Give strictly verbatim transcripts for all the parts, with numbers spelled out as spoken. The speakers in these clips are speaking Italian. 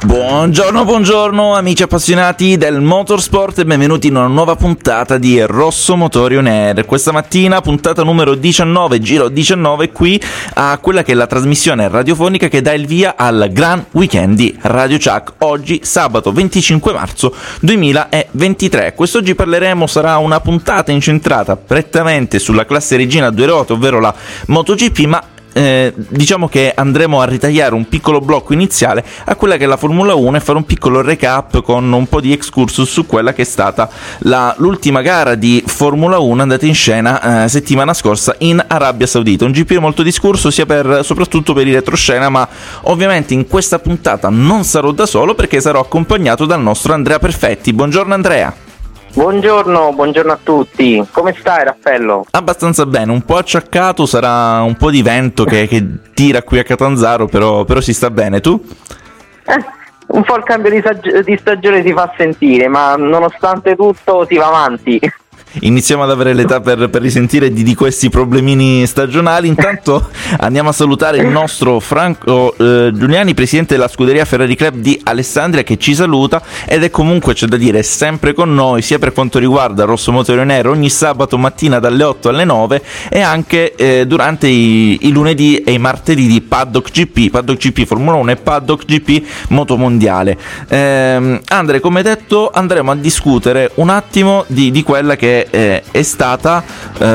Buongiorno, buongiorno amici appassionati del motorsport e benvenuti in una nuova puntata di Rosso Motori On Air. Questa mattina puntata numero diciannove, giro diciannove, qui a quella che è la trasmissione radiofonica che dà il via al Gran Weekend di Radio Chuck, oggi sabato venticinque marzo duemilaventitré. Quest'oggi parleremo, sarà una puntata incentrata prettamente sulla classe regina a due ruote, ovvero la MotoGP, ma Eh, diciamo che andremo a ritagliare un piccolo blocco iniziale a quella che è la Formula uno e fare un piccolo recap con un po' di excursus su quella che è stata la, l'ultima gara di Formula uno andata in scena eh, settimana scorsa in Arabia Saudita. Un G P molto discorso sia per, soprattutto per il retroscena, ma ovviamente in questa puntata non sarò da solo perché sarò accompagnato dal nostro Andrea Perfetti. Buongiorno Andrea. Buongiorno, buongiorno a tutti. Come stai, Raffaello? Abbastanza bene, un po' acciaccato, sarà un po' di vento che, che tira qui a Catanzaro, però, però si sta bene. Tu? Eh, un po' il cambio di, sag- di stagione si fa sentire, ma nonostante tutto si va avanti. Iniziamo ad avere l'età per, per risentire di, di questi problemini stagionali. Intanto andiamo a salutare il nostro Franco eh, Giuliani, presidente della scuderia Ferrari Club di Alessandria, che ci saluta ed è comunque, c'è da dire, sempre con noi sia per quanto riguarda Rosso Motori On Air ogni sabato mattina dalle otto alle nove e anche eh, durante i, i lunedì e i martedì di Paddock G P, Paddock G P Formula uno e Paddock G P Moto Mondiale. eh, Andre, come detto, andremo a discutere un attimo di, di quella che Eh, è stata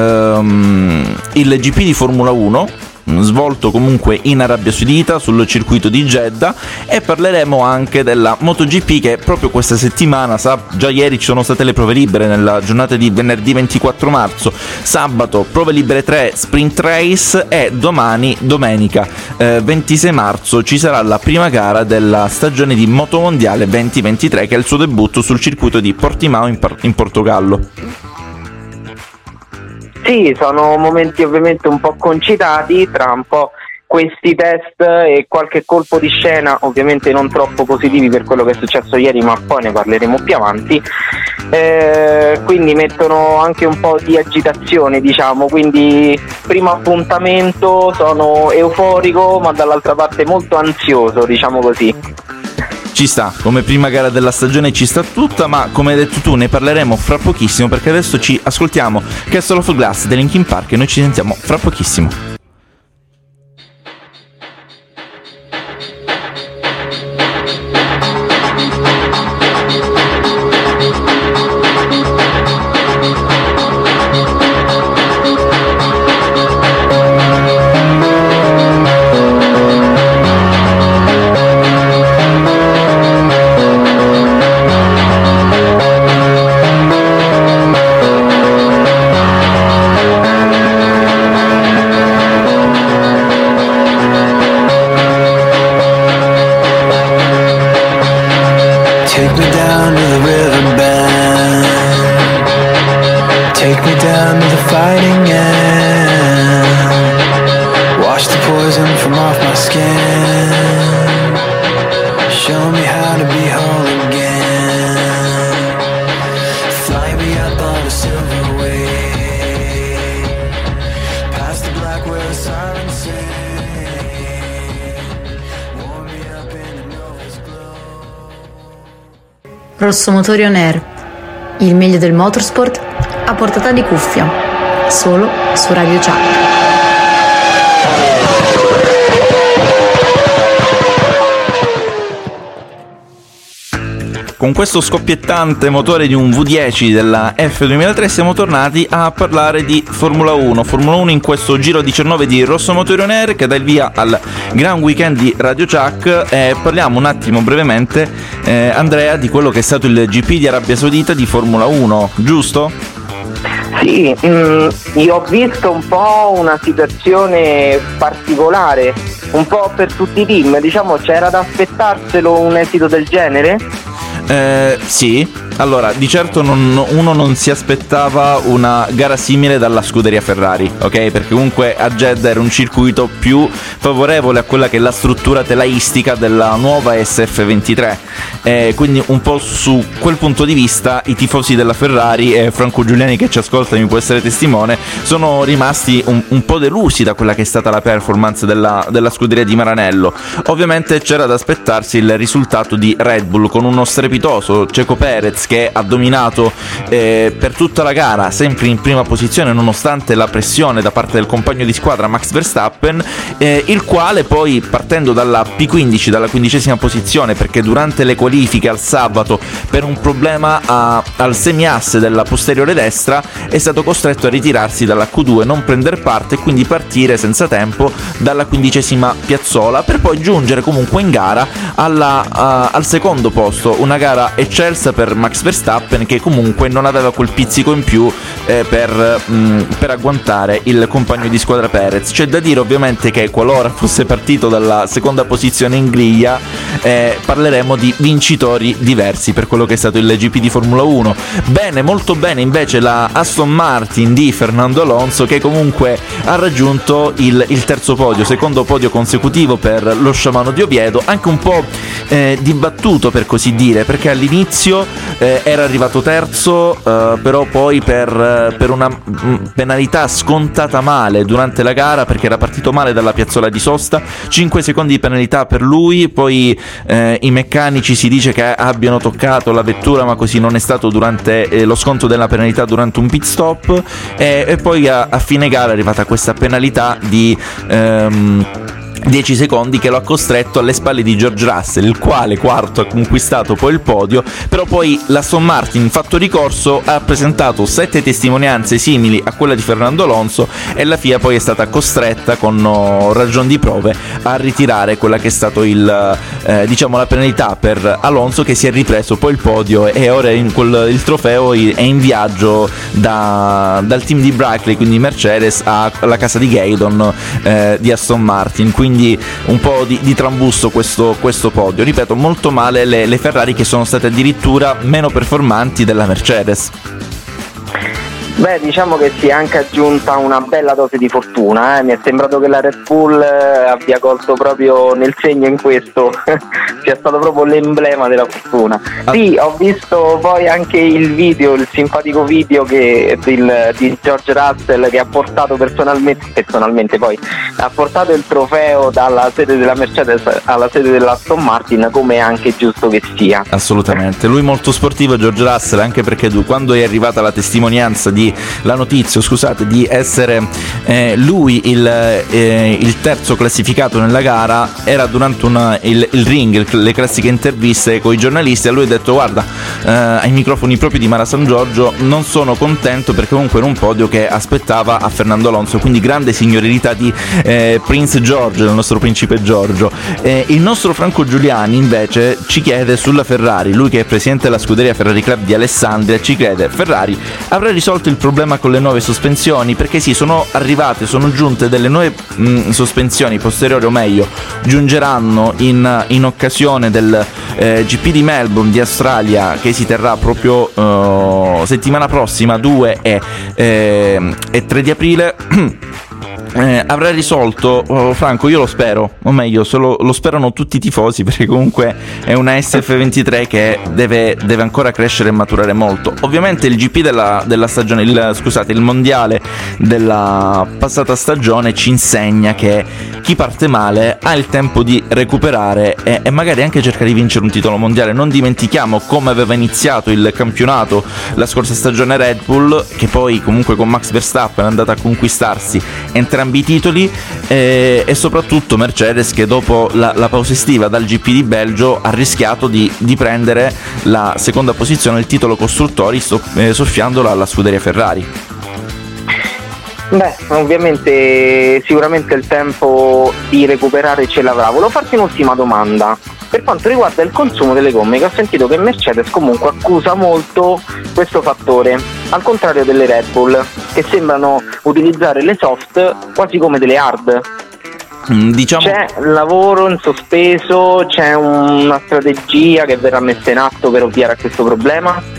ehm, il G P di Formula uno, svolto comunque in Arabia Saudita sul circuito di Jeddah, e parleremo anche della MotoGP che proprio questa settimana, sa, già ieri ci sono state le prove libere nella giornata di venerdì ventiquattro marzo, sabato prove libere tre sprint race e domani domenica eh, ventisei marzo ci sarà la prima gara della stagione di Moto Mondiale duemilaventitré che è il suo debutto sul circuito di Portimao in, Par- in Portogallo. Sì, sono momenti ovviamente un po' concitati tra un po' questi test e qualche colpo di scena, ovviamente non troppo positivi per quello che è successo ieri, ma poi ne parleremo più avanti. Eh, quindi mettono anche un po' di agitazione, diciamo, quindi primo appuntamento, sono euforico ma dall'altra parte molto ansioso, diciamo così. Ci sta, come prima gara della stagione ci sta tutta, ma come hai detto tu ne parleremo fra pochissimo, perché adesso ci ascoltiamo Castle of Glass dei Linkin Park e noi ci sentiamo fra pochissimo. Rosso Motori On Air, il meglio del motorsport a portata di cuffia, solo su Radio Chuck. Con questo scoppiettante motore di un V dieci della F duemilatré siamo tornati a parlare di Formula uno. Formula uno in questo giro diciannove di Rosso Motori On Air che dà il via al Gran Weekend di Radio Chuck, e parliamo un attimo brevemente, eh, Andrea, di quello che è stato il G P di Arabia Saudita di Formula uno, giusto? Sì, mh, io ho visto un po' una situazione particolare, un po' per tutti i team, diciamo c'era da aspettarselo un esito del genere? Eh, sì, Allora, di certo non, uno non si aspettava una gara simile dalla scuderia Ferrari, ok? Perché comunque a Jeddah era un circuito più favorevole a quella che è la struttura telaistica della nuova S F ventitré, e quindi un po' su quel punto di vista i tifosi della Ferrari, e Franco Giuliani che ci ascolta mi può essere testimone, sono rimasti un, un po' delusi da quella che è stata la performance della, della scuderia di Maranello. Ovviamente c'era da aspettarsi il risultato di Red Bull con uno strepitoso Checo Perez che ha dominato eh, per tutta la gara, sempre in prima posizione nonostante la pressione da parte del compagno di squadra Max Verstappen, eh, il quale poi, partendo dalla P quindici, dalla quindicesima posizione, perché durante le qualifiche al sabato per un problema a, al semiasse della posteriore destra è stato costretto a ritirarsi dalla Q due, non prendere parte e quindi partire senza tempo dalla quindicesima piazzola, per poi giungere comunque in gara alla, uh, al secondo posto, una gara eccelsa per Max Verstappen che comunque non aveva quel pizzico in più eh, per, mh, per agguantare il compagno di squadra Perez. C'è da dire ovviamente che qualora fosse partito dalla seconda posizione in griglia eh, parleremo di vincitori diversi per quello che è stato il G P di Formula uno. Bene, molto bene invece la Aston Martin di Fernando Alonso, che comunque ha raggiunto il, il terzo podio, secondo podio consecutivo per lo sciamano di Oviedo, anche un po' eh, dibattuto per così dire, perché all'inizio eh, era arrivato terzo, eh, però poi per, per una mh, penalità scontata male durante la gara, perché era partito male dalla piazzola di sosta, cinque secondi di penalità per lui, poi eh, i meccanici si dice che abbiano toccato la vettura, ma così non è stato durante eh, lo sconto della penalità durante un pit stop, e, e poi a, a fine gara è arrivata questa penalità di ehm, dieci secondi che lo ha costretto alle spalle di George Russell, il quale quarto ha conquistato poi il podio. Però poi l'Aston Martin, fatto ricorso, ha presentato sette testimonianze simili a quella di Fernando Alonso e la F I A poi è stata costretta, con oh, ragion di prove, a ritirare quella che è stato il eh, diciamo la penalità per Alonso, che si è ripreso poi il podio e ora in quel, il trofeo è in viaggio da, dal team di Brackley, quindi Mercedes, alla casa di Gaydon eh, di Aston Martin. Quindi un po' di, di trambusto questo, questo podio. Ripeto, molto male le, le Ferrari, che sono state addirittura meno performanti della Mercedes. Beh, diciamo che si è anche aggiunta una bella dose di fortuna, eh. Mi è sembrato che la Red Bull abbia colto proprio nel segno in questo, sia stato proprio l'emblema della fortuna. Ah. Sì, ho visto poi anche il video, il simpatico video che del, di George Russell, che ha portato personalmente, personalmente poi ha portato il trofeo dalla sede della Mercedes alla sede dell'Aston Martin, come è anche giusto che sia. Assolutamente, lui molto sportivo George Russell, anche perché tu, quando è arrivata la testimonianza di la notizia, scusate, di essere eh, lui il, eh, il terzo classificato nella gara, era durante una, il, il ring, il, le classiche interviste con i giornalisti, e lui ha detto: guarda, eh, ai microfoni proprio di Mara San Giorgio, non sono contento perché comunque era un podio che aspettava a Fernando Alonso, quindi grande signorilità di eh, Prince George, il nostro principe Giorgio. Eh, il nostro Franco Giuliani invece ci chiede sulla Ferrari, lui che è presidente della scuderia Ferrari Club di Alessandria, ci chiede: Ferrari avrà risolto il problema con le nuove sospensioni? Perché sì, sono arrivate, sono giunte delle nuove mh, sospensioni posteriori, o meglio giungeranno in, in occasione del eh, G P di Melbourne di Australia, che si terrà proprio uh, settimana prossima, due e, eh, e tre di aprile. Eh, avrà risolto, oh, Franco, io lo spero, o meglio lo, lo sperano tutti i tifosi, perché comunque è una S F ventitré che deve, deve ancora crescere e maturare molto. Ovviamente il G P della, della stagione, il, scusate, il mondiale della passata stagione ci insegna che chi parte male ha il tempo di recuperare e, e magari anche cercare di vincere un titolo mondiale. Non dimentichiamo come aveva iniziato il campionato la scorsa stagione Red Bull, che poi comunque con Max Verstappen è andata a conquistarsi entrambi i titoli, eh, e soprattutto Mercedes, che dopo la, la pausa estiva dal G P di Belgio ha rischiato di, di prendere la seconda posizione, il titolo costruttori, so, eh, soffiandola alla scuderia Ferrari. Beh, ovviamente sicuramente il tempo di recuperare ce l'avrà. Volevo farti un'ultima domanda per quanto riguarda il consumo delle gomme, che ho sentito che Mercedes comunque accusa molto questo fattore, al contrario delle Red Bull, che sembrano utilizzare le soft quasi come delle hard. Mm, diciamo... C'è lavoro in sospeso, c'è una strategia che verrà messa in atto per ovviare a questo problema?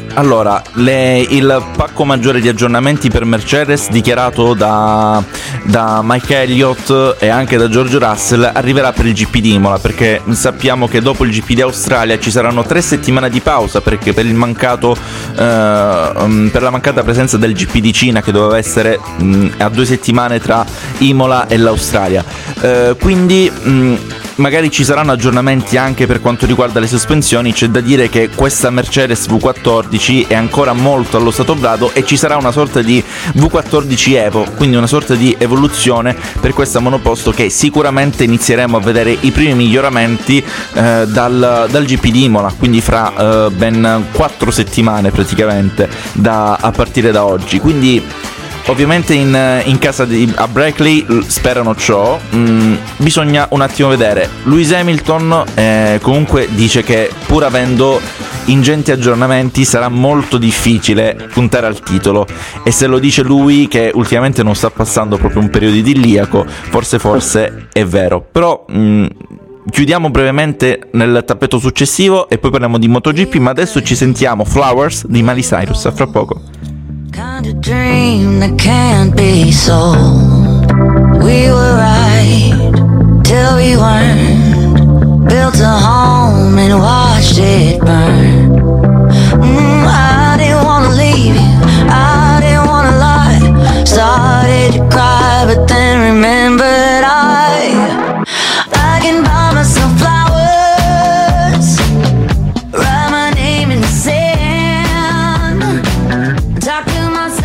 Allora, le, il pacco maggiore di aggiornamenti per Mercedes dichiarato da, da Mike Elliott e anche da George Russell arriverà per il G P di Imola, perché sappiamo che dopo il G P di Australia ci saranno tre settimane di pausa, perché per il mancato eh, per la mancata presenza del G P di Cina, che doveva essere mh, a due settimane tra Imola e l'Australia. Eh, quindi mh, magari ci saranno aggiornamenti anche per quanto riguarda le sospensioni. C'è da dire che questa Mercedes V quattordici è ancora molto allo stato brado e ci sarà una sorta di V quattordici Evo, quindi una sorta di evoluzione per questa monoposto, che sicuramente inizieremo a vedere i primi miglioramenti eh, dal, dal G P di Imola, quindi fra eh, ben quattro settimane praticamente da, a partire da oggi. Quindi ovviamente in, in casa di a Brackley sperano ciò. Mm, bisogna un attimo vedere. Lewis Hamilton eh, comunque dice che pur avendo ingenti aggiornamenti sarà molto difficile puntare al titolo, e se lo dice lui, che ultimamente non sta passando proprio un periodo idilliaco, forse forse è vero. Però mm, chiudiamo brevemente nel tappeto successivo e poi parliamo di MotoGP, ma adesso ci sentiamo Flowers di Miley Cyrus, a fra poco. Kind of dream that can't be sold. We were right till we weren't. Built a home and watched it burn. Mm, I didn't wanna leave you, I didn't wanna lie. Started to cry, but then remembered I I can buy myself flowers, write my name in the sand, talk to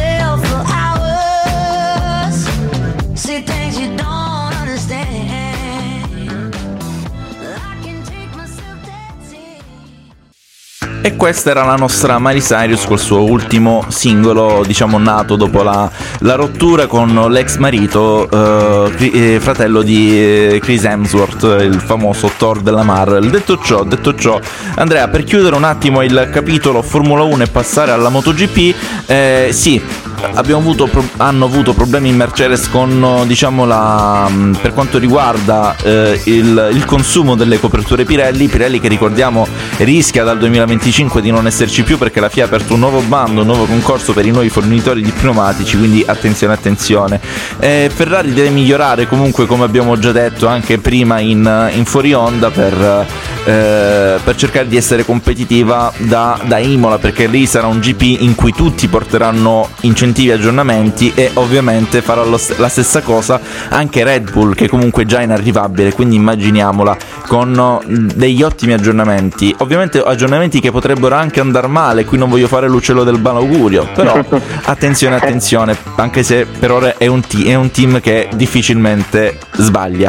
E questa era la nostra Miley Cyrus col suo ultimo singolo, diciamo nato dopo la, la rottura con l'ex marito, eh, fratello di Chris Hemsworth, il famoso Thor della Marvel. Detto ciò, detto ciò, Andrea, per chiudere un attimo il capitolo Formula uno e passare alla MotoGP, eh, sì, abbiamo avuto pro- hanno avuto problemi in Mercedes con, diciamo, la per quanto riguarda eh, il, il consumo delle coperture Pirelli Pirelli che, ricordiamo, rischia dal duemilaventicinque di non esserci più, perché la F I A ha aperto un nuovo bando, un nuovo concorso per i nuovi fornitori di pneumatici, quindi attenzione attenzione. eh, Ferrari deve migliorare comunque, come abbiamo già detto anche prima in, in fuori onda, per, eh, per cercare di essere competitiva da, da Imola, perché lì sarà un G P in cui tutti porteranno incentivi e aggiornamenti, e ovviamente farà lo, la stessa cosa anche Red Bull, che comunque è già inarrivabile, quindi immaginiamola con degli ottimi aggiornamenti, ovviamente aggiornamenti che potrebbero anche andare male. Qui non voglio fare l'uccello del malaugurio, però attenzione attenzione, anche se per ora è un, t- è un team che difficilmente sbaglia.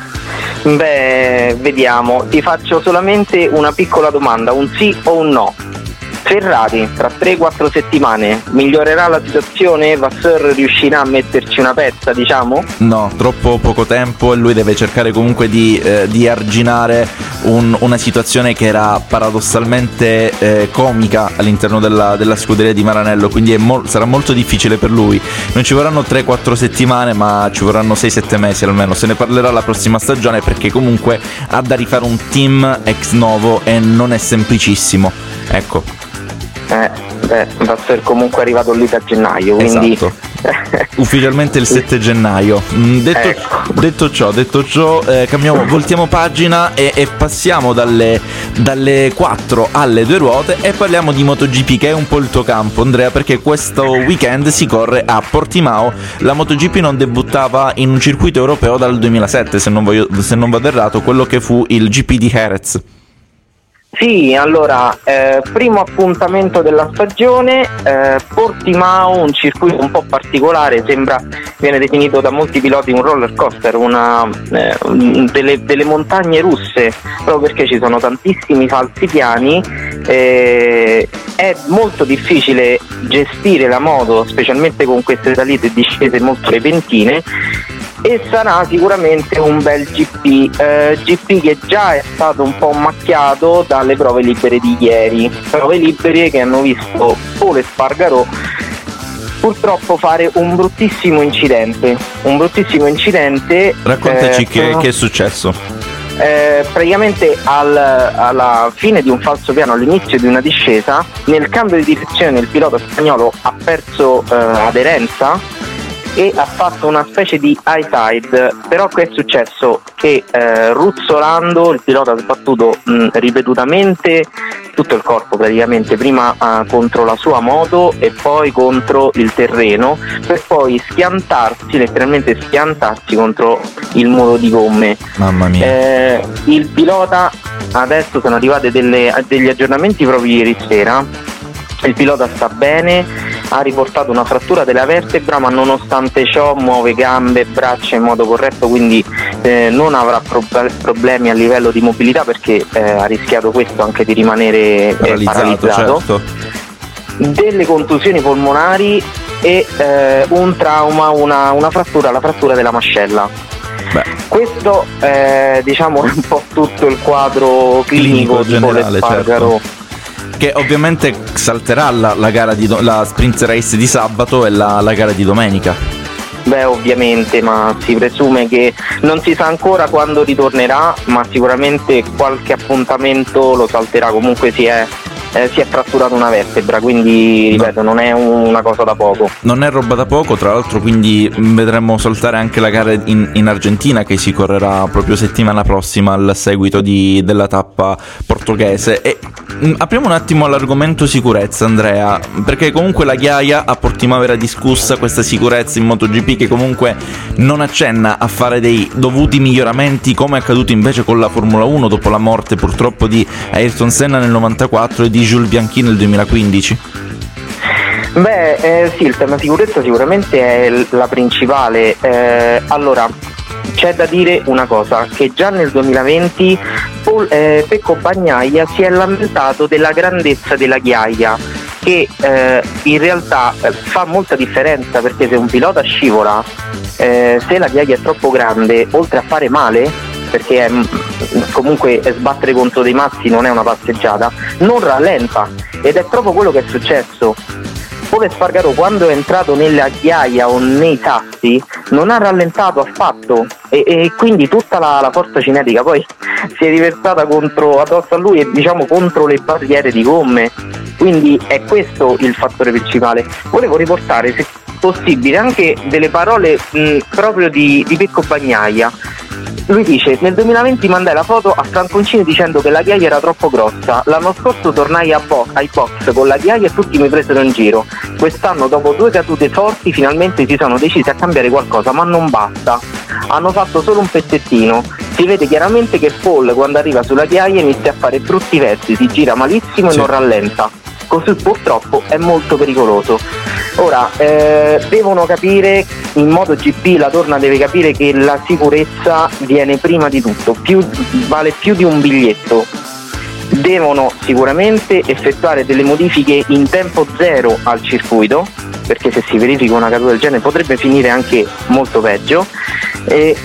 Beh, vediamo, ti faccio solamente una piccola domanda, un sì o un no. Ferrari tra tre quattro settimane migliorerà la situazione? Vasseur riuscirà a metterci una pezza, diciamo? No, troppo poco tempo, e lui deve cercare comunque di, eh, di arginare un, una situazione che era paradossalmente eh, comica all'interno della, della scuderia di Maranello, quindi è mo- sarà molto difficile per lui. Non ci vorranno tre quattro settimane, ma ci vorranno sei sette mesi almeno. Se ne parlerà la prossima stagione, perché comunque ha da rifare un team ex novo e non è semplicissimo, ecco. Eh, beh, Vasseur comunque è arrivato lì da gennaio, quindi esatto. Ufficialmente il sette gennaio. Detto, ecco. detto ciò, detto ciò eh, cambiamo, voltiamo pagina e, e passiamo dalle, dalle quattro alle due ruote e parliamo di MotoGP, che è un po' il tuo campo, Andrea, perché questo weekend si corre a Portimao. La MotoGP non debuttava in un circuito europeo dal duemilasette, se non, voglio, se non vado errato, quello che fu il G P di Jerez. Sì, allora, eh, primo appuntamento della stagione, eh, Portimao, un circuito un po' particolare, sembra, viene definito da molti piloti un roller coaster, una, eh, delle, delle montagne russe, proprio perché ci sono tantissimi falsi piani, eh, è molto difficile gestire la moto, specialmente con queste salite e discese molto repentine, e sarà sicuramente un bel G P, eh, G P che già è stato un po' macchiato dalle prove libere di ieri, prove libere che hanno visto Pole Espargaró purtroppo fare un bruttissimo incidente, un bruttissimo incidente. Raccontaci eh, che, sono... che è successo. eh, praticamente al, alla fine di un falso piano, all'inizio di una discesa, nel cambio di direzione il pilota spagnolo ha perso eh, aderenza e ha fatto una specie di high tide, però che è successo? Che eh, ruzzolando il pilota ha sbattuto mh, ripetutamente tutto il corpo praticamente, prima uh, contro la sua moto e poi contro il terreno, per poi schiantarsi, letteralmente schiantarsi contro il muro di gomme. Mamma mia. Eh, il pilota, adesso sono arrivati delle, degli aggiornamenti proprio ieri sera, il pilota sta bene, ha riportato una frattura della vertebra, ma nonostante ciò muove gambe e braccia in modo corretto, quindi eh, non avrà pro- problemi a livello di mobilità, perché eh, ha rischiato questo anche di rimanere paralizzato, eh, paralizzato. Certo. Delle contusioni polmonari e eh, un trauma, una, una frattura, la frattura della mascella. Beh. Questo eh, diciamo è un po' tutto il quadro clinico, clinico di Pol Espargaro. Certo. Che ovviamente salterà la, la gara di do- la sprint race di sabato e la, la gara di domenica. Beh, ovviamente, ma si presume che non si sa ancora quando ritornerà, ma sicuramente qualche appuntamento lo salterà. Comunque si è Eh, si è fratturato una vertebra, quindi ripeto, no. non è un, una cosa da poco. Non è roba da poco, tra l'altro, quindi vedremo saltare anche la gara in, in Argentina, che si correrà proprio settimana prossima al seguito di, della tappa portoghese. E mh, apriamo un attimo all'argomento sicurezza, Andrea, perché comunque la Ghiaia a Portimao era discussa questa sicurezza in MotoGP, che comunque non accenna a fare dei dovuti miglioramenti, come è accaduto invece con la Formula uno dopo la morte purtroppo di Ayrton Senna nel novantaquattro e di Jules Bianchi nel duemilaquindici. Beh, eh, sì, il tema sicurezza sicuramente è l- la principale. Eh, allora, c'è da dire una cosa, che già nel duemilaventi Paul, eh, Pecco Bagnaia si è lamentato della grandezza della ghiaia, che eh, in realtà eh, fa molta differenza, perché se un pilota scivola, eh, se la ghiaia è troppo grande, oltre a fare male, perché è, comunque sbattere contro dei mazzi non è una passeggiata, non rallenta, ed è proprio quello che è successo. Pol Espargaro, quando è entrato nella ghiaia o nei sassi, non ha rallentato affatto, e, e quindi tutta la, la forza cinetica poi si è riversata contro, addosso a lui, e diciamo contro le barriere di gomme, quindi è questo il fattore principale. Volevo riportare, se possibile, anche delle parole mh, proprio di, di Pecco Bagnaia. Lui dice: nel duemilaventi mandai la foto a Franconcini dicendo che la ghiaia era troppo grossa. L'anno scorso tornai a bo- ai box con la ghiaia e tutti mi presero in giro. Quest'anno, dopo due cadute forti, finalmente si sono decisi a cambiare qualcosa, ma non basta. Hanno fatto solo un pezzettino. Si vede chiaramente che Paul, quando arriva sulla ghiaia, inizia a fare brutti versi, si gira malissimo sì. e non rallenta. Così purtroppo è molto pericoloso. Ora, eh, devono capire, in MotoGP la Dorna deve capire che la sicurezza viene prima di tutto, più, vale più di un biglietto. Devono sicuramente effettuare delle modifiche in tempo zero al circuito, perché se si verifica una caduta del genere potrebbe finire anche molto peggio, e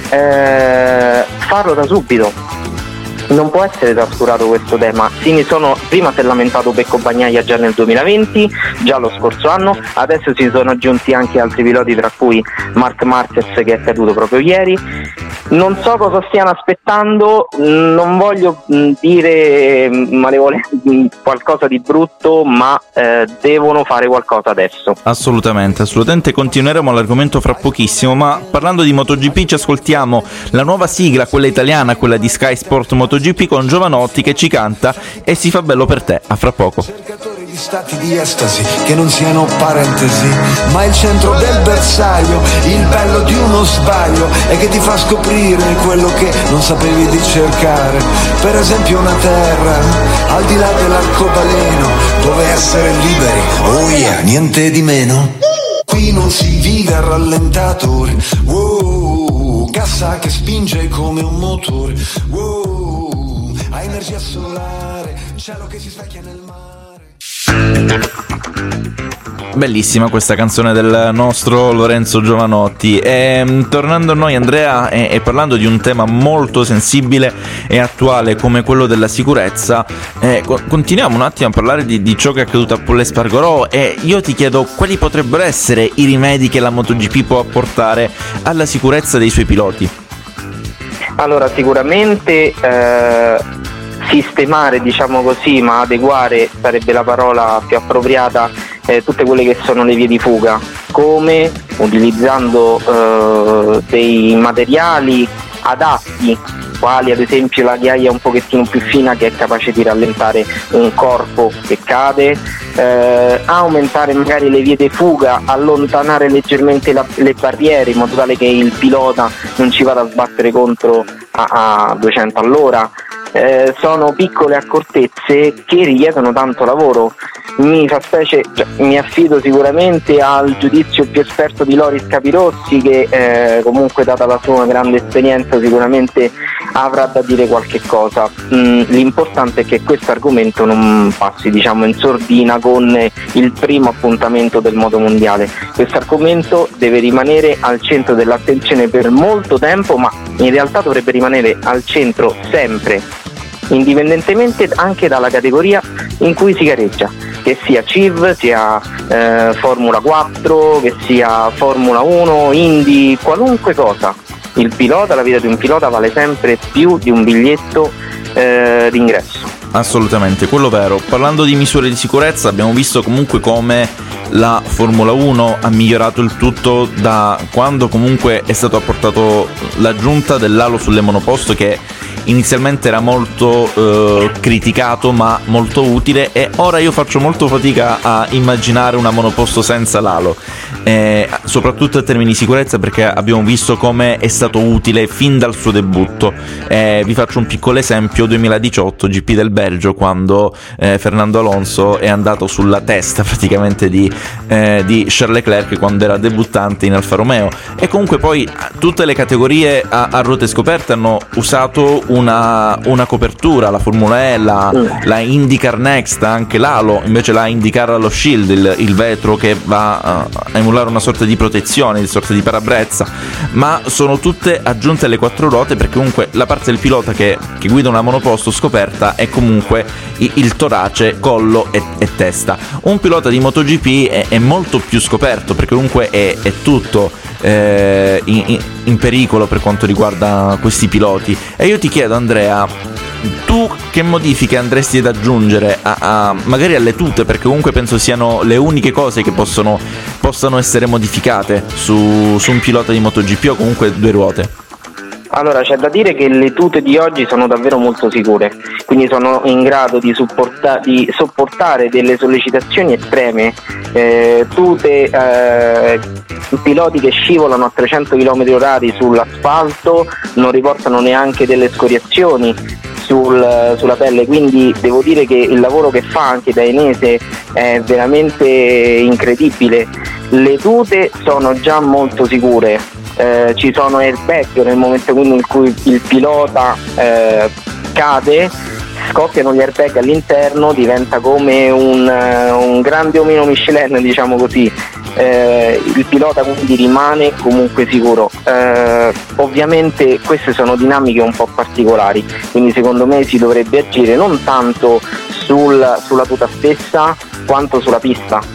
eh, farlo da subito. Non può essere trascurato questo tema. Sì, mi sono, prima si è lamentato Pecco Bagnaia già nel duemilaventi, già lo scorso anno, adesso si sono aggiunti anche altri piloti, tra cui Marc Marquez, che è caduto proprio ieri. Non so cosa stiano aspettando, non voglio dire malevole qualcosa di brutto, ma eh, devono fare qualcosa adesso. Assolutamente, assolutamente. Continueremo l'argomento fra pochissimo, ma parlando di MotoGP ci ascoltiamo la nuova sigla, quella italiana, quella di Sky Sport MotoGP, con Giovanotti che ci canta E si fa bello per te. A fra poco. Cercatori di stati di estasi che non siano parentesi, ma il centro del bersaglio, il bello di uno sbaglio è che ti fa scoprire quello che non sapevi di cercare. Per esempio una terra al di là dell'arcobaleno, dove essere liberi, oh yeah, niente di meno. Qui non si vive a rallentatore, wow, cassa che spinge come un motore, wow, a energia solare, cielo che si specchia nel mare. Bellissima questa canzone del nostro Lorenzo Giovanotti. E, tornando a noi, Andrea, e, e parlando di un tema molto sensibile e attuale come quello della sicurezza, eh, co- continuiamo un attimo a parlare di, di ciò che è accaduto a Pol Espargaró, e io ti chiedo quali potrebbero essere i rimedi che la MotoGP può apportare alla sicurezza dei suoi piloti. Allora, sicuramente eh, sistemare, diciamo così, ma adeguare sarebbe la parola più appropriata, eh, tutte quelle che sono le vie di fuga, come utilizzando eh, dei materiali adatti, quali ad esempio la ghiaia un pochettino più fina che è capace di rallentare un corpo che cade, eh, aumentare magari le vie di fuga, allontanare leggermente la, le barriere in modo tale che il pilota non ci vada a sbattere contro a, a duecento all'ora. Eh, sono piccole accortezze che richiedono tanto lavoro. Mi fa specie, cioè, mi affido sicuramente al giudizio più esperto di Loris Capirossi, che eh, comunque, data la sua grande esperienza, sicuramente avrà da dire qualche cosa. Mm, l'importante è che questo argomento non passi, diciamo, in sordina con il primo appuntamento del moto mondiale. Questo argomento deve rimanere al centro dell'attenzione per molto tempo, ma in realtà dovrebbe rimanere al centro sempre, indipendentemente anche dalla categoria in cui si gareggia, che sia C I V, sia eh, Formula quattro, che sia Formula uno, Indy, qualunque cosa. Il pilota, la vita di un pilota vale sempre più di un biglietto eh, d'ingresso. Assolutamente, quello vero. Parlando di misure di sicurezza, abbiamo visto comunque come la Formula uno ha migliorato il tutto da quando comunque è stato apportato l'aggiunta dell'alo sulle monoposto, che inizialmente era molto eh, criticato ma molto utile, e ora io faccio molto fatica a immaginare una monoposto senza l'alo, eh, soprattutto in termini di sicurezza, perché abbiamo visto come è stato utile fin dal suo debutto. Eh, vi faccio un piccolo esempio: duemiladiciotto G P del Belgio, quando eh, Fernando Alonso è andato sulla testa praticamente di, eh, di Charles Leclerc quando era debuttante in Alfa Romeo, e comunque poi tutte le categorie a, a ruote scoperte hanno usato una, una copertura, la Formula E, la, la IndyCar Next, anche l'alo, invece la IndyCar allo Shield, il, il vetro che va a, a emulare una sorta di protezione, una sorta di parabrezza, ma sono tutte aggiunte alle quattro ruote, perché comunque la parte del pilota che, che guida una monoposto scoperta è comunque il, il torace, collo e, e testa. Un pilota di MotoGP è, è molto più scoperto, perché comunque è, è tutto eh, in, in pericolo per quanto riguarda questi piloti. E io ti chiedo, Andrea, tu che modifiche andresti ad aggiungere a, a, magari alle tute, perché comunque penso siano le uniche cose che possono, possano essere modificate su, su un pilota di MotoGP o comunque due ruote? Allora, c'è da dire che le tute di oggi sono davvero molto sicure, quindi sono in grado di, supporta- di sopportare delle sollecitazioni estreme, eh, tute, eh, piloti che scivolano a trecento chilometri orari sull'asfalto, non riportano neanche delle scoriazioni sul, sulla pelle, quindi devo dire che il lavoro che fa anche Dainese è veramente incredibile. Le tute sono già molto sicure. Eh, ci sono airbag nel momento in cui il pilota eh, cade, scoppiano gli airbag all'interno, diventa come un, un grande omino Michelin, diciamo così. Eh, il pilota quindi rimane comunque sicuro. Eh, ovviamente queste sono dinamiche un po' particolari, quindi secondo me si dovrebbe agire non tanto sul, sulla tuta stessa quanto sulla pista.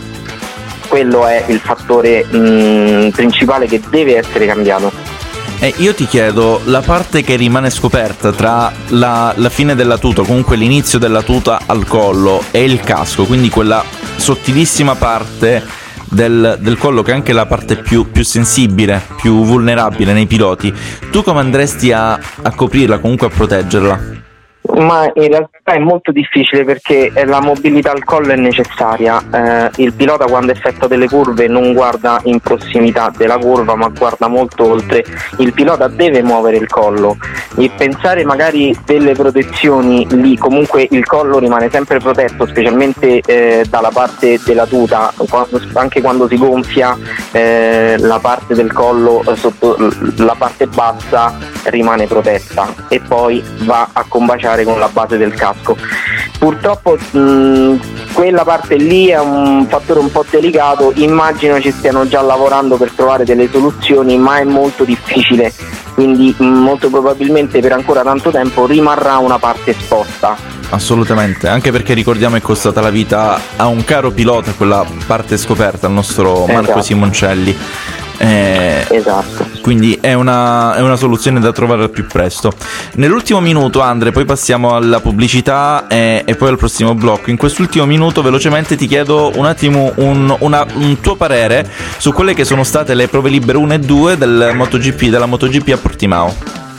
Quello è il fattore mh, principale che deve essere cambiato. E io ti chiedo, la parte che rimane scoperta tra la, la fine della tuta, comunque l'inizio della tuta al collo, e il casco, quindi quella sottilissima parte del, del collo che è anche la parte più, più sensibile, più vulnerabile nei piloti, tu come andresti a, a coprirla, comunque a proteggerla? Ma in realtà è molto difficile, perché la mobilità al collo è necessaria. Eh, il pilota quando effettua delle curve non guarda in prossimità della curva, ma guarda molto oltre. Il pilota deve muovere il collo, e pensare magari delle protezioni lì, comunque il collo rimane sempre protetto, specialmente eh, dalla parte della tuta, quando, anche quando si gonfia eh, la parte del collo eh, sotto la parte bassa rimane protetta e poi va a combaciare con la base del casco. Purtroppo mh, quella parte lì è un fattore un po' delicato, immagino ci stiano già lavorando per trovare delle soluzioni, ma è molto difficile, quindi mh, molto probabilmente per ancora tanto tempo rimarrà una parte esposta. Assolutamente, anche perché ricordiamo è costata la vita a un caro pilota quella parte scoperta, il nostro Marco esatto. Simoncelli. Eh, esatto. Quindi è una, è una soluzione da trovare al più presto. Nell'ultimo minuto, Andre, poi passiamo alla pubblicità e, e poi al prossimo blocco. In quest'ultimo minuto velocemente ti chiedo un attimo un, una, un tuo parere su quelle che sono state le prove libere uno e due del MotoGP, della MotoGP a Portimao.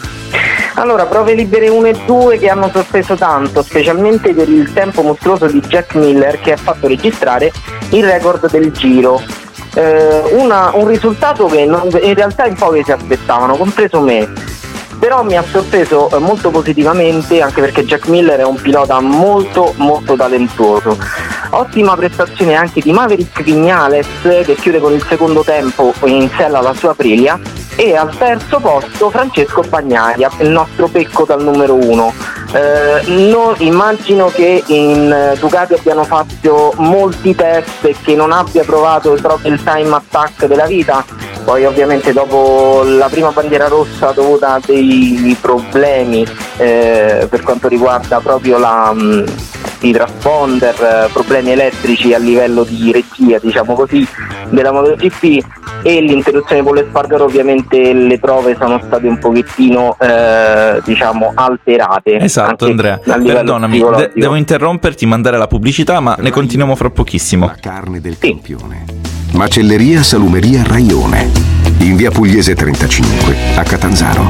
Allora, prove libere uno e due che hanno sorpreso tanto, specialmente per il tempo mostruoso di Jack Miller, che ha fatto registrare il record del Giro. Eh, una, un risultato che non, in realtà in pochi si aspettavano, compreso me, però mi ha sorpreso eh, molto positivamente, anche perché Jack Miller è un pilota molto molto talentuoso. Ottima prestazione anche di Maverick Viñales, che chiude con il secondo tempo in sella alla sua Aprilia, e al terzo posto Francesco Bagnaia, il nostro pecco dal numero uno. Eh, non, immagino che in Ducati abbiano fatto molti test e che non abbia provato proprio il time attack della vita. Poi ovviamente dopo la prima bandiera rossa dovuta a dei problemi eh, per quanto riguarda proprio la, mh, i transponder, eh, problemi elettrici a livello di regia, diciamo così, della MotoGP, e l'interruzione Pol Espargaro, ovviamente le prove sono state un pochettino eh, diciamo alterate. Esatto, Andrea, perdonami, de- devo interromperti, mandare la pubblicità, ma ne continuiamo fra pochissimo. La carne del campione. Macelleria Salumeria Raione, in via Pugliese trentacinque a Catanzaro.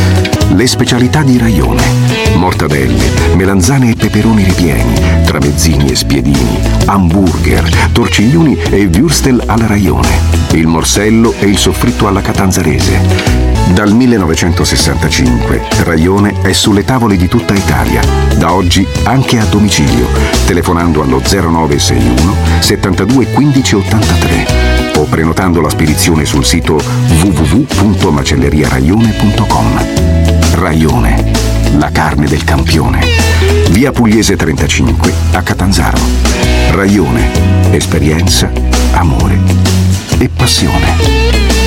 Le specialità di Raione: mortadelle, melanzane e peperoni ripieni, tramezzini e spiedini, hamburger, torciglioni e würstel alla Raione, il morsello e il soffritto alla catanzarese. Dal millenovecentosessantacinque Raione è sulle tavole di tutta Italia, da oggi anche a domicilio, telefonando allo zero nove sei uno settantadue quindici ottantatré o prenotando la spedizione sul sito w w w punto macelleriaraione punto com. Raione, la carne del campione. Via Pugliese trentacinque a Catanzaro. Raione, esperienza, amore e passione.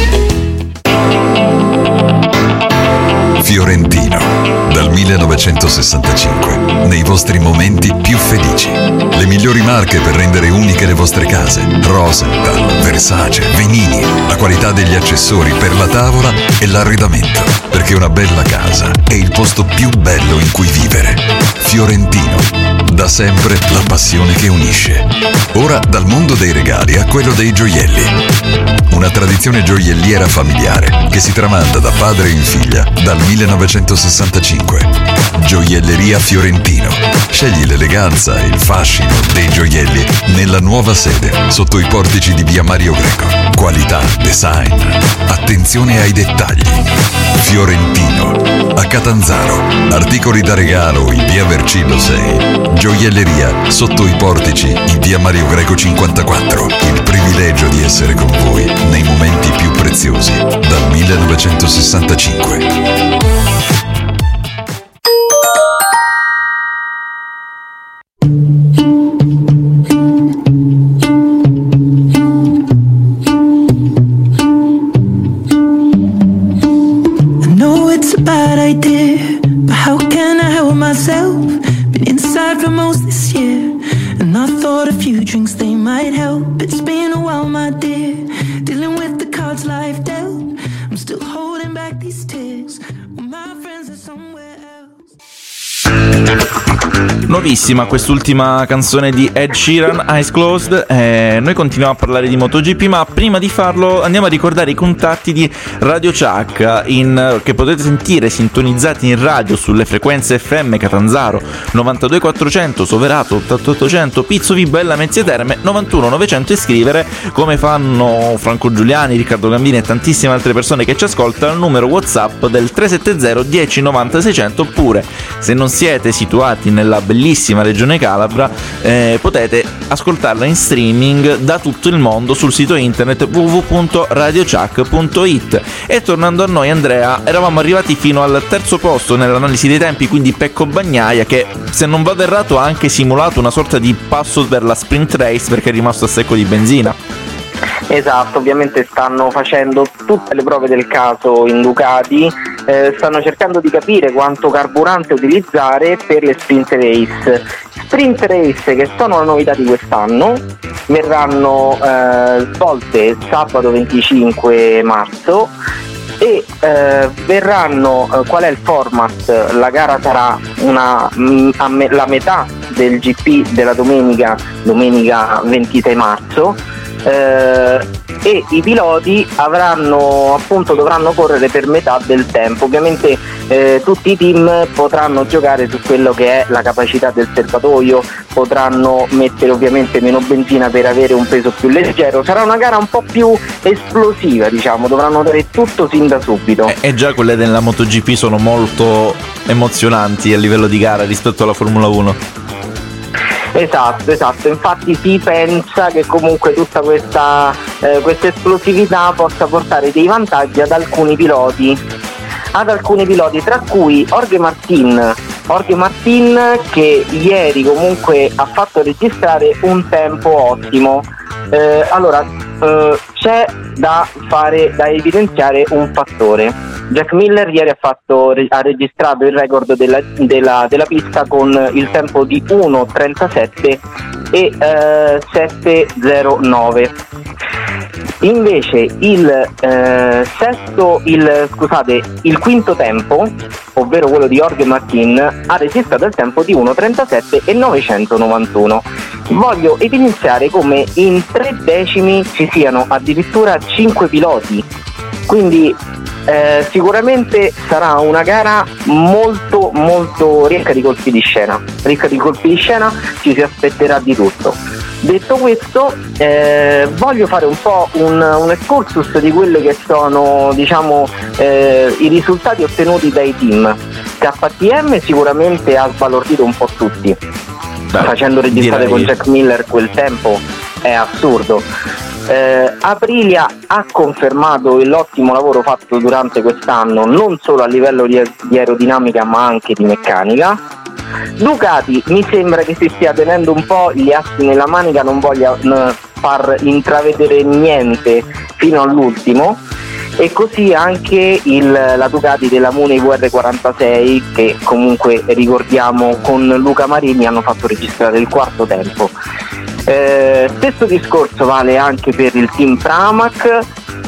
Fiorentino, dal millenovecentosessantacinque, nei vostri momenti più felici. Le migliori marche per rendere uniche le vostre case: Rosenthal, Versace, Venini. La qualità degli accessori per la tavola e l'arredamento, perché una bella casa è il posto più bello in cui vivere. Fiorentino, da sempre la passione che unisce. Ora dal mondo dei regali a quello dei gioielli. Una tradizione gioielliera familiare che si tramanda da padre in figlia dal millenovecentosessantacinque. Gioielleria Fiorentino. Scegli l'eleganza e il fascino dei gioielli nella nuova sede sotto i portici di via Mario Greco. Qualità, design, attenzione ai dettagli. Fiorentino, a Catanzaro. Articoli da regalo in via Vercillo sei. Gioielleria sotto i portici in via Mario Greco cinquantaquattro. Il privilegio di essere con voi nei momenti più preziosi dal millenovecentosessantacinque. Nuovissima quest'ultima canzone di Ed Sheeran, Eyes Closed. Eh, noi continuiamo a parlare di MotoGP, ma prima di farlo andiamo a ricordare i contatti di Radio Chuck, in, che potete sentire sintonizzati in radio sulle frequenze F M Catanzaro novantadue quattrocento, Soverato ottantotto ottocento, Pizzo Vibo e Lamezia Terme novantuno novecento, e scrivere come fanno Franco Giuliani, Riccardo Gambini e tantissime altre persone che ci ascoltano al numero WhatsApp del tre sette zero uno zero nove zero sei zero zero, oppure se non siete situati nella bellissima regione Calabra eh, potete ascoltarla in streaming da tutto il mondo sul sito internet w w w punto radio chuck punto i t. E tornando a noi, Andrea, eravamo arrivati fino al terzo posto nell'analisi dei tempi, quindi Pecco Bagnaia, che se non vado errato ha anche simulato una sorta di passo per la sprint race perché è rimasto a secco di benzina. Esatto, ovviamente stanno facendo tutte le prove del caso in Ducati, eh, stanno cercando di capire quanto carburante utilizzare per le sprint race. Sprint race che sono la novità di quest'anno, verranno eh, svolte sabato venticinque marzo e eh, verranno eh, qual è il format? La gara sarà una, mh, a me, la metà del G P della domenica domenica ventisei marzo eh, e i piloti avranno appunto dovranno correre per metà del tempo. Ovviamente eh, tutti i team potranno giocare su quello che è la capacità del serbatoio, potranno mettere ovviamente meno benzina per avere un peso più leggero. Sarà una gara un po' più esplosiva, diciamo, dovranno dare tutto sin da subito. E, e già quelle della MotoGP sono molto emozionanti a livello di gara rispetto alla Formula uno. Esatto, esatto, infatti si pensa che comunque tutta questa, eh, questa esplosività possa portare dei vantaggi ad alcuni piloti, ad alcuni piloti tra cui Jorge Martin, Jorge Martin che ieri comunque ha fatto registrare un tempo ottimo. Eh, allora eh, c'è da fare, da evidenziare un fattore. Jack Miller ieri ha, fatto, ha registrato il record della, della, della pista con il tempo di uno trentasette e eh, sette zero nove. Invece il eh, sesto, il scusate, il quinto tempo, ovvero quello di Jorge Martin, ha registrato il tempo di uno trentasette e novecentonovantuno. Voglio evidenziare come in tre decimi ci siano addirittura cinque piloti, quindi eh, sicuramente sarà una gara molto molto ricca di colpi di scena, ricca di colpi di scena, ci si aspetterà di tutto. Detto questo, eh, voglio fare un po' un, un excursus di quelli che sono, diciamo, eh, i risultati ottenuti dai team. K T M sicuramente ha sbalordito un po' tutti. Beh, facendo registrare direi. Con Jack Miller quel tempo è assurdo. Eh, Aprilia ha confermato l'ottimo lavoro fatto durante quest'anno, non solo a livello di, di aerodinamica ma anche di meccanica. Ducati mi sembra che si stia tenendo un po' gli assi nella manica, non voglia n- far intravedere niente fino all'ultimo, e così anche il, la Ducati della Mune V R quarantasei, che comunque ricordiamo con Luca Marini hanno fatto registrare il quarto tempo. Eh, stesso discorso vale anche per il team Pramac,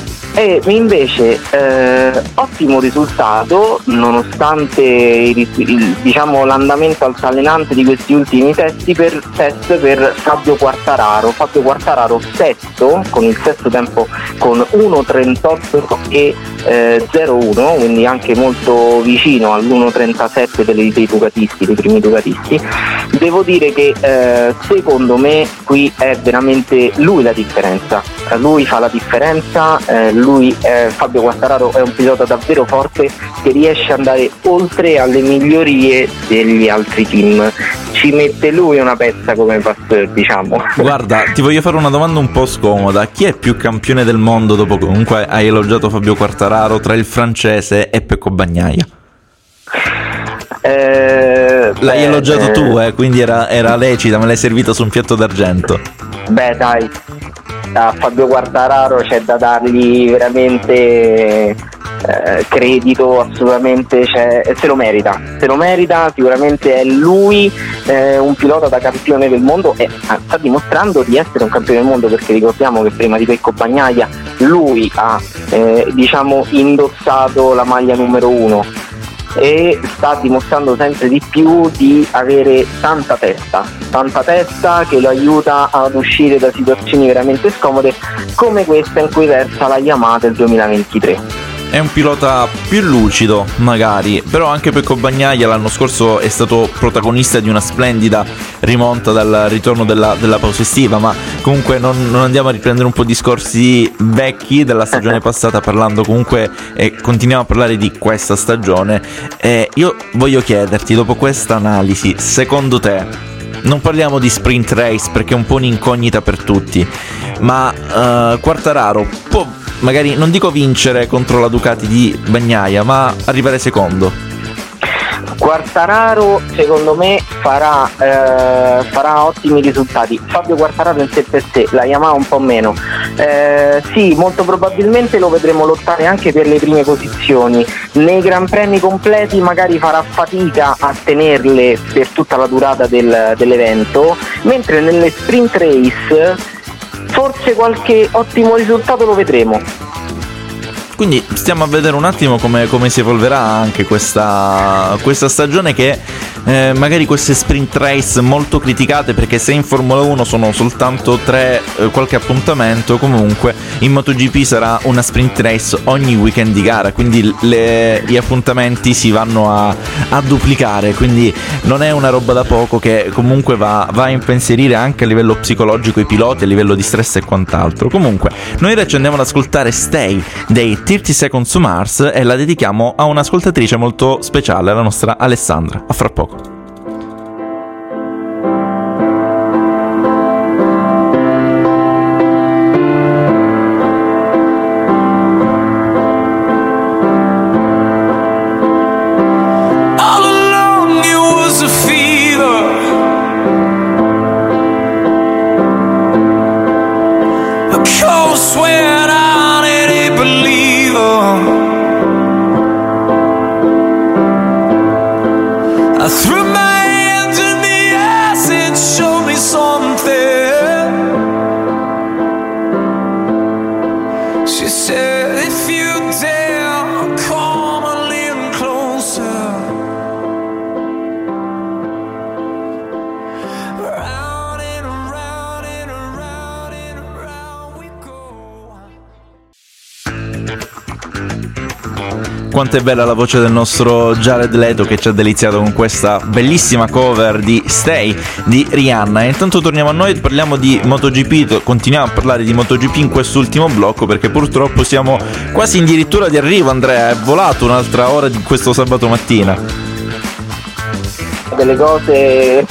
e invece eh, ottimo risultato nonostante il, il, diciamo, l'andamento altalenante di questi ultimi testi per, test per Fabio Quartararo. Fabio Quartararo sesto, con il sesto tempo con uno trentotto e eh, zero uno, quindi anche molto vicino all'uno trentasette dei, dei Ducatisti, dei primi Ducatisti. Devo dire che eh, secondo me qui è veramente lui la differenza, lui fa la differenza, eh, lui eh, Fabio Quartararo è un pilota davvero forte che riesce ad andare oltre alle migliorie degli altri team, ci mette lui una pezza come Pasteur, diciamo. Guarda, ti voglio fare una domanda un po' scomoda: chi è più campione del mondo dopo, comunque hai elogiato Fabio Quartararo, tra il francese e Pecco Bagnaia? Eh, l'hai beh, elogiato eh, tu, eh, quindi era, era lecita, me l'hai servita su un piatto d'argento. Beh dai, a Fabio Quartararo c'è da dargli veramente eh, credito, assolutamente, c'è, se lo merita, se lo merita, sicuramente è lui eh, un pilota da campione del mondo, e sta dimostrando di essere un campione del mondo, perché ricordiamo che prima di Pecco Bagnaia lui ha eh, diciamo indossato la maglia numero uno e sta dimostrando sempre di più di avere tanta testa, tanta testa che lo aiuta ad uscire da situazioni veramente scomode come questa in cui versa la Yamaha del duemilaventitré. È un pilota più lucido magari, però anche Pecco Bagnaia l'anno scorso è stato protagonista di una splendida rimonta dal ritorno della, della pausa estiva, ma comunque non, non andiamo a riprendere un po' discorsi vecchi della stagione passata, parlando comunque e eh, continuiamo a parlare di questa stagione. Eh, io voglio chiederti, dopo questa analisi, secondo te, non parliamo di sprint race perché è un po' un'incognita per tutti, ma uh, Quartararo può magari, non dico vincere contro la Ducati di Bagnaia, ma arrivare secondo? Quartararo secondo me farà, eh, farà ottimi risultati. Fabio Quartararo in sé per sé, la Yamaha un po' meno. Eh, sì, molto probabilmente lo vedremo lottare anche per le prime posizioni. Nei Gran Premi completi magari farà fatica a tenerle per tutta la durata del, dell'evento, mentre nelle sprint race forse qualche ottimo risultato lo vedremo. Quindi stiamo a vedere un attimo come, come si evolverà anche questa, questa stagione, che eh, magari queste sprint race molto criticate, perché se in Formula uno sono soltanto tre eh, qualche appuntamento, comunque in MotoGP sarà una sprint race ogni weekend di gara, quindi le, gli appuntamenti si vanno a, a duplicare, quindi non è una roba da poco, che comunque va, va a impensierire anche a livello psicologico i piloti, a livello di stress e quant'altro. Comunque noi ora ci andiamo ad ascoltare Stay dei thirty Seconds to Mars e la dedichiamo a un'ascoltatrice molto speciale, la nostra Alessandra. A fra poco. Quanto è bella la voce del nostro Jared Leto, che ci ha deliziato con questa bellissima cover di Stay di Rihanna. E intanto torniamo a noi, parliamo di MotoGP, continuiamo a parlare di MotoGP in quest'ultimo blocco, perché purtroppo siamo quasi addirittura di arrivo. Andrea, è volato un'altra ora di questo sabato mattina. Delle cose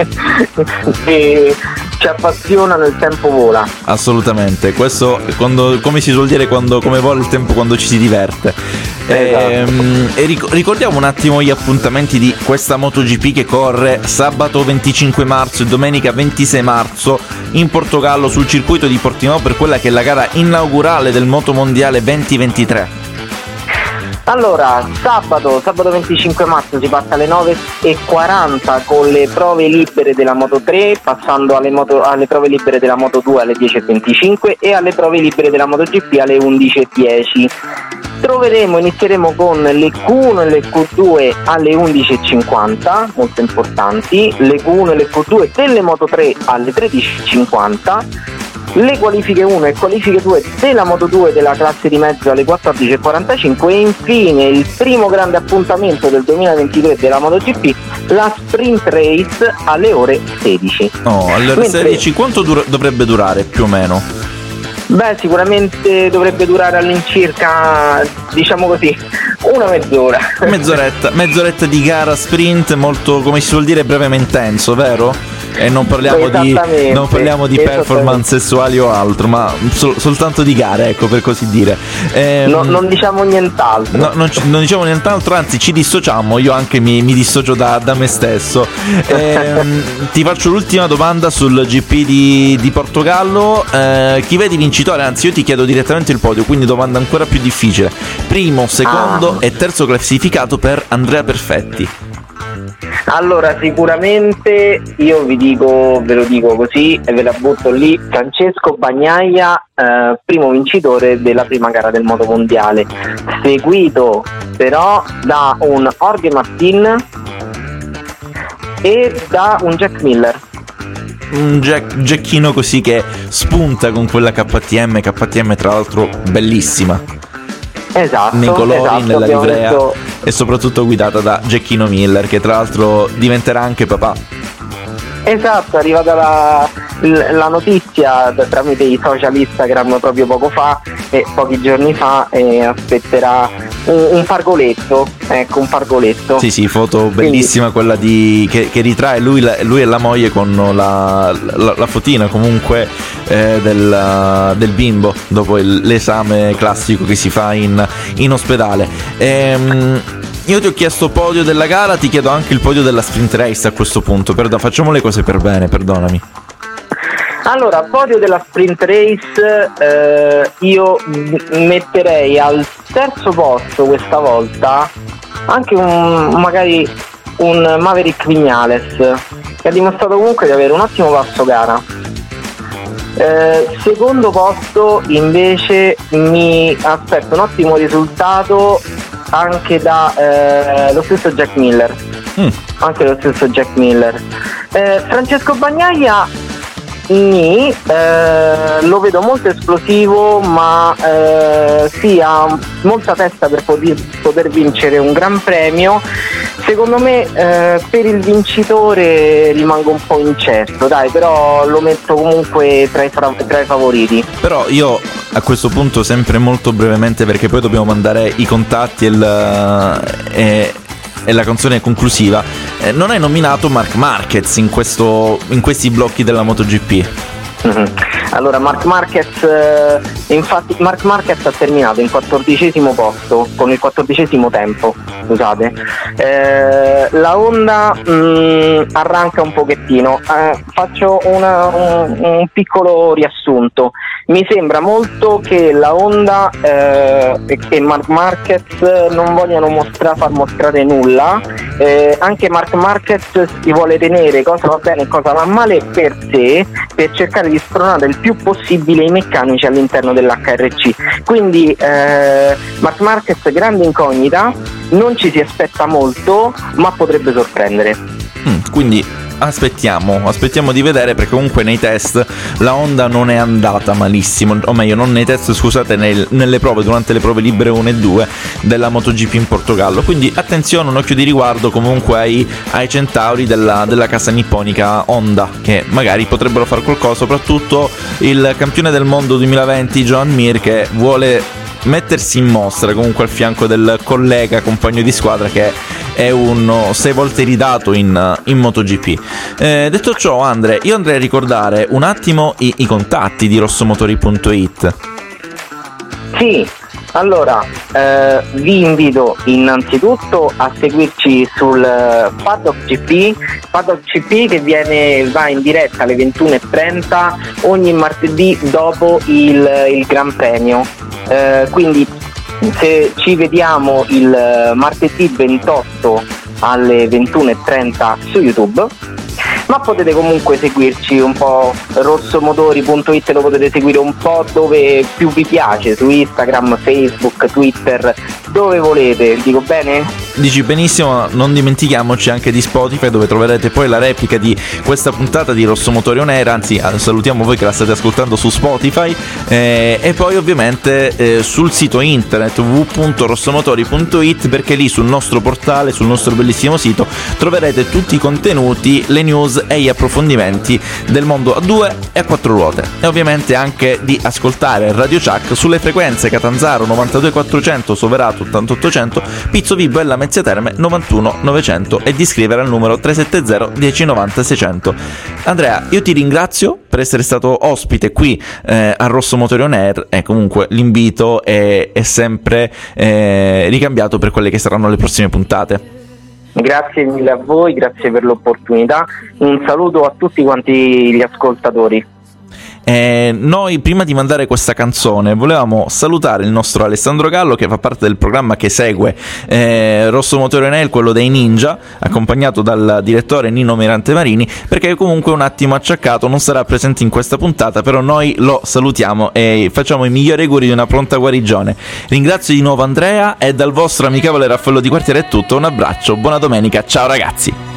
che ci appassionano, il tempo vola. Assolutamente, questo quando, come si suol dire, quando, come vola il tempo quando ci si diverte. Esatto. E, e ricordiamo un attimo gli appuntamenti di questa MotoGP che corre sabato venticinque marzo e domenica ventisei marzo in Portogallo, sul circuito di Portimao, per quella che è la gara inaugurale del Motomondiale venti ventitré. Allora, sabato, sabato venticinque marzo si parte alle nove e quaranta con le prove libere della Moto tre, passando alle, moto, alle prove libere della Moto due alle dieci e venticinque e alle prove libere della MotoGP alle undici e dieci. Troveremo, inizieremo con le Q uno e le Q due alle undici e cinquanta, molto importanti, le Q uno e le Q due delle Moto tre alle tredici e cinquanta, le qualifiche uno e qualifiche due della Moto due della classe di mezzo alle quattordici e quarantacinque e infine il primo grande appuntamento del duemilaventidue della MotoGP, la sprint race alle ore sedici. Oh, alle ore Mentre... sedici quanto dura- dovrebbe durare più o meno? Beh, sicuramente dovrebbe durare all'incirca, diciamo così, una mezz'ora. Mezz'oretta, mezz'oretta di gara sprint, molto, come si suol dire, breve ma intenso, vero? E non parliamo di non parliamo di performance sessuali o altro, ma sol- soltanto di gare, ecco, per così dire. Ehm, no, non diciamo nient'altro. No, non, ci, non diciamo nient'altro, anzi ci dissociamo, io anche mi, mi dissocio da, da me stesso. Ehm, ti faccio l'ultima domanda sul G P di, di Portogallo. Ehm, chi vedi vincitore? Anzi, io ti chiedo direttamente il podio, quindi domanda ancora più difficile. Primo, secondo ah. e terzo classificato per Andrea Perfetti. Allora, sicuramente io vi dico, ve lo dico così e ve la butto lì, Francesco Bagnaia, eh, primo vincitore della prima gara del Motomondiale, seguito però da un Jorge Martin e da un Jack Miller. Un Jack, Jackino così che spunta con quella K T M, K T M tra l'altro bellissima. Esatto, nei colori, esatto, nella livrea detto... e soprattutto guidata da Jackino Miller, che tra l'altro diventerà anche papà. Esatto, è arrivata la, la notizia tramite i social Instagram proprio poco fa e pochi giorni fa, e aspetterà un, un pargoletto, ecco, un pargoletto. Sì, sì, foto bellissima. Quindi... quella di che, che ritrae lui, lui e la moglie con la, la, la fotina comunque eh, del, del bimbo dopo il, l'esame classico che si fa in, in ospedale. Ehm, Io ti ho chiesto podio della gara, ti chiedo anche il podio della sprint race a questo punto. Perdo- facciamo le cose per bene, perdonami. Allora, podio della sprint race, eh, io metterei al terzo posto questa volta anche un magari un Maverick Viñales, che ha dimostrato comunque di avere un ottimo passo gara. Eh, secondo posto invece mi aspetto un ottimo risultato anche da eh, lo stesso Jack Miller. Mm. Anche lo stesso Jack Miller. Eh, Francesco Bagnaia Ni, eh, lo vedo molto esplosivo, ma eh, sì, ha molta testa per poter, poter vincere un gran premio. Secondo me eh, per il vincitore rimango un po' incerto, dai, però lo metto comunque tra i, fra- tra i favoriti. Però io a questo punto, sempre molto brevemente, perché poi dobbiamo mandare i contatti e, il, e, e la canzone conclusiva, eh, non hai nominato Marc Marquez in, questo, in questi blocchi della MotoGP. Mm-hmm. Allora Marc Marquez, eh, infatti Marc Marquez ha terminato in quattordicesimo posto con il quattordicesimo tempo, scusate. Eh, la Honda mh, arranca un pochettino, eh, faccio una, un, un piccolo riassunto. Mi sembra molto che la Honda eh, e che Marc Marquez non vogliano mostra, far mostrare nulla, eh, anche Marc Marquez si vuole tenere cosa va bene e cosa va male per sé, per cercare di spronare il più possibile i meccanici all'interno dell'H R C. Quindi eh, Marc Marquez grande incognita, non ci si aspetta molto, ma potrebbe sorprendere. Mm, quindi aspettiamo, aspettiamo di vedere, perché comunque nei test la Honda non è andata malissimo, o meglio non nei test, scusate, nel, nelle prove, durante le prove libere uno e due della MotoGP in Portogallo. Quindi attenzione, un occhio di riguardo comunque ai, ai centauri della, della casa nipponica Honda, che magari potrebbero fare qualcosa, soprattutto il campione del mondo duemilaventi Joan Mir, che vuole mettersi in mostra comunque al fianco del collega compagno di squadra, che è uno sei volte ridato in, in MotoGP. Eh, detto ciò, Andre, io andrei a ricordare un attimo i, i contatti di rossomotori punto it. Sì, allora eh, vi invito innanzitutto a seguirci sul Paddock G P, Paddock G P che viene, va in diretta alle ventuno e trenta ogni martedì dopo il, il Gran Premio. Eh, quindi se ci vediamo il martedì ventotto alle ventuno e trenta su YouTube, ma potete comunque seguirci un po', rossomotori punto it lo potete seguire un po' dove più vi piace, su Instagram, Facebook, Twitter, dove volete, dico bene? Dici benissimo, non dimentichiamoci anche di Spotify, dove troverete poi la replica di questa puntata di Rossomotori On Air, anzi salutiamo voi che la state ascoltando su Spotify, eh, e poi ovviamente eh, sul sito internet w w w punto rossomotori punto it, perché lì sul nostro portale, sul nostro bellissimo sito, troverete tutti i contenuti, le news e gli approfondimenti del mondo a due e a quattro ruote, e ovviamente anche di ascoltare Radio Chuck sulle frequenze Catanzaro novantadue quattrocento, Soverato ottantotto cento, Pizzo Vibo e la Mezzia Terme novantuno novecento, e di scrivere al numero tre sette zero uno zero nove zero sei zero zero. Andrea, io ti ringrazio per essere stato ospite qui eh, a Rossomotori On Air, e comunque l'invito è, è sempre eh, ricambiato per quelle che saranno le prossime puntate. Grazie mille a voi, grazie per l'opportunità, un saluto a tutti quanti gli ascoltatori. Eh, noi prima di mandare questa canzone volevamo salutare il nostro Alessandro Gallo, che fa parte del programma che segue eh, Rossomotori On Air, quello dei Ninja, accompagnato dal direttore Nino Mirante Marini, perché comunque un attimo acciaccato, non sarà presente in questa puntata, però noi lo salutiamo e facciamo i migliori auguri di una pronta guarigione. Ringrazio di nuovo Andrea, e dal vostro amichevole Raffaello Di Quartiere è tutto, un abbraccio, buona domenica, ciao ragazzi.